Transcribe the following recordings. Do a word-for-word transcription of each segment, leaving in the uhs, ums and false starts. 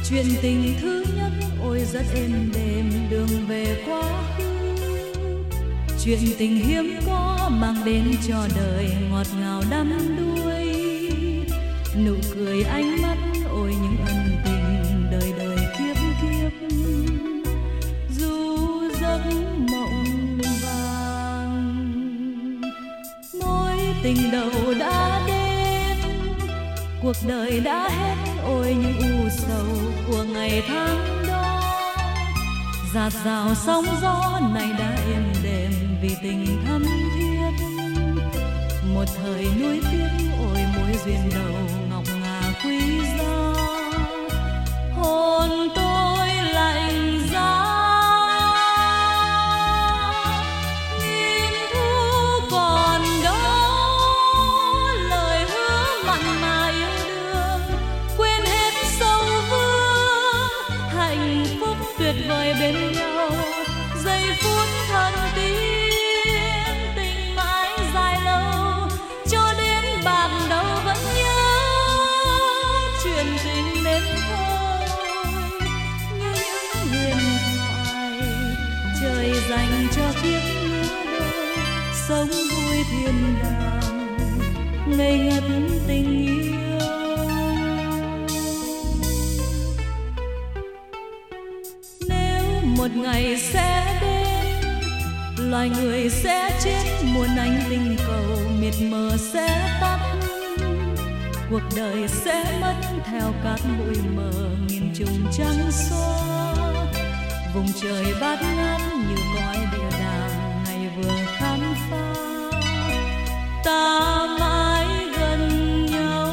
Chuyện tình thứ nhất ôi rất êm đềm đường về quá khứ. Chuyện tình hiếm có mang đến cho đời ngọt ngào đắm đuối. Nụ cười ánh mắt ôi những ân tình đời đời kiếp kiếp. Du giấc mộng vàng mối tình đầu đã đến, cuộc đời đã hết ôi những u sầu của ngày tháng đó. Dạt dào sóng gió này đã êm đềm vì tình thắm thiết. Một thời nuối tiếc ôi mối duyên đầu ngọc ngà quý giá. Hồn tôi lạnh giá nghìn thu còn đó, lời hứa mặn mà yêu đương quên hết sâu vương. Hạnh phúc tuyệt vời bên nhau giây phút thầm tín, tình mãi dài lâu cho đến bạc đầu vẫn nhớ. Chuyện tình đến thôi như những huyền thoại, trời dành cho kiếp lứa đôi sống vui thiên đàng ngây ngất tình yêu. Nếu một ngày sẽ đến, loài người sẽ chết, muôn ánh tinh cầu mịt mờ sẽ tắt. Cuộc đời sẽ mất theo cát bụi mờ nghìn trùng trắng xóa. Vùng trời bát ngát như cõi địa đàng ngày vừa khám phá. Ta mãi gần nhau.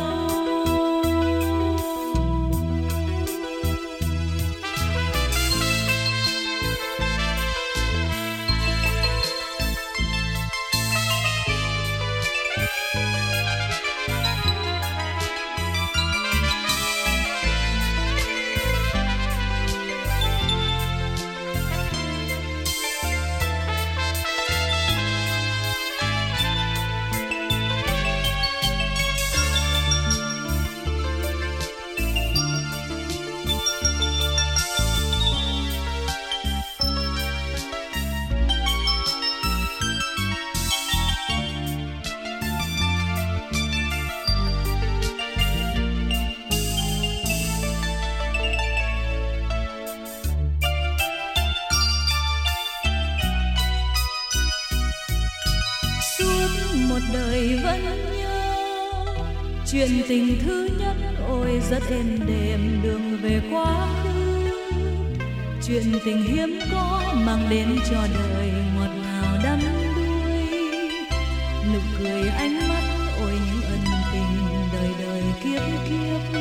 Một đời vẫn nhớ chuyện tình thứ nhất ôi rất êm đềm đường về quá khứ. Chuyện tình hiếm có mang đến cho đời ngọt ngào đắm đuối. Nụ cười ánh mắt ôi những ân tình đời đời kiếp kiếp.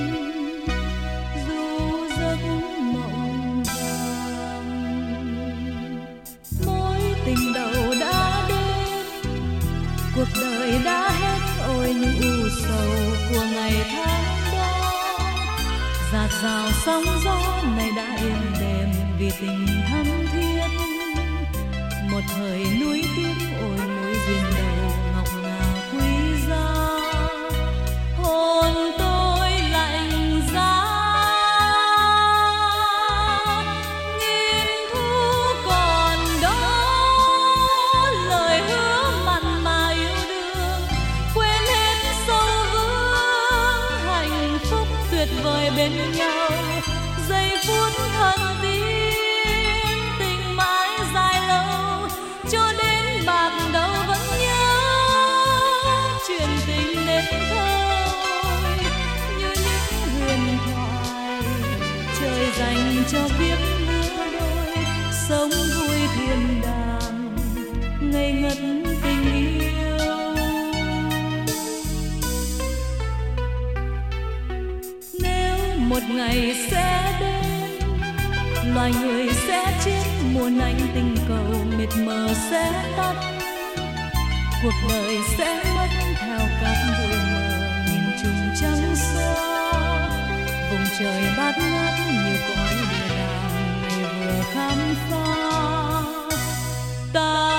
Du giấc mộng vàng mối tình đầu đã đến, cuộc đời đã hết ôi những u sầu của ngày tháng đó. Dạt dào sóng gió này đã êm đềm vì tình thắm thiết. Một thời nuối tiếc ôi mối duyên đầu ngọc ngà quý giá. Hồn tôi lạnh giá nghìn thu còn đó, lời hứa mặn mà yêu đương quên hết sâu vương. Hạnh phúc tuyệt vời bên nhau giây phút thân tín, tình mãi dài lâu cho đến bạc đầu vẫn nhớ. Chuyện tình đến thôi như những huyền thoại, trời dành cho kiếp lứa đôi sống vui thiên đàng ngây ngất tình yêu. Nếu một ngày sẽ đến, loài người sẽ chết, muôn ánh tinh cầu mịt mờ sẽ tắt. Cuộc đời sẽ mất theo cát bụi mờ nghìn trùng trắng xóa. Vùng trời bát ngát như cõi địa đàng ngày vừa khám phá. Ta